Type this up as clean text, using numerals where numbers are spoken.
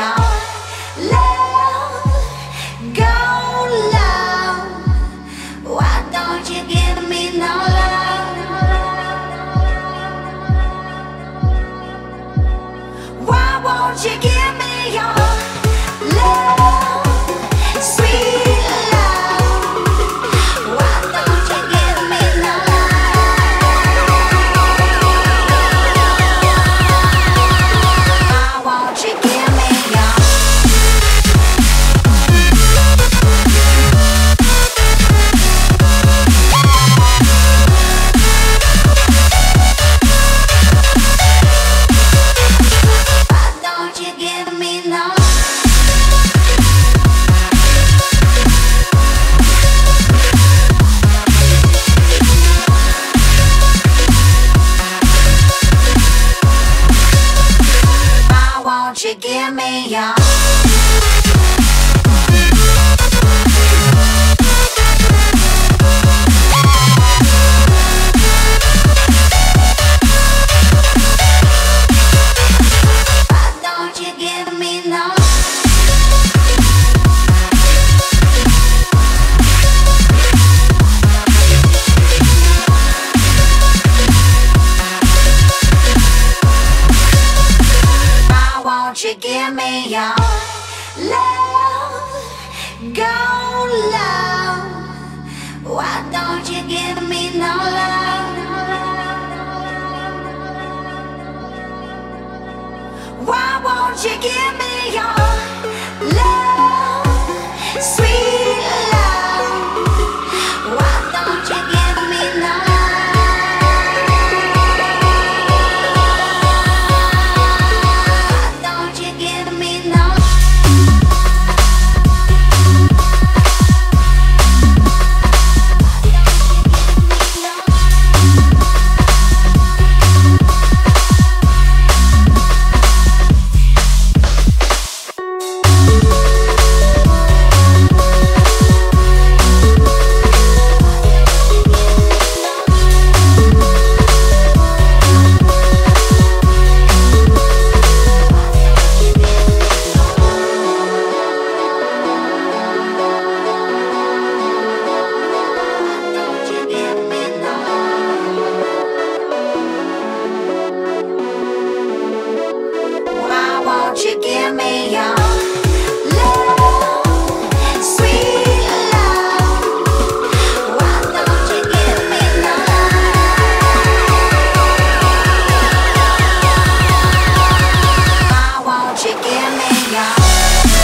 your love, go love. Why don't you give me no love? Why won't you give me your love, sweet love? Why don't you give me no love? Why won't you give me your why don't you give me no? Why won't you give me your? Why don't you give me no? Why won't you give me your love, go love? Why don't you give me no love? Why won't you give me your love, sweet love? Why don't you give me no love? Why don't you give me no? Why won't you give me your love, sweet love? Why don't you give me no love? Why won't you give me your?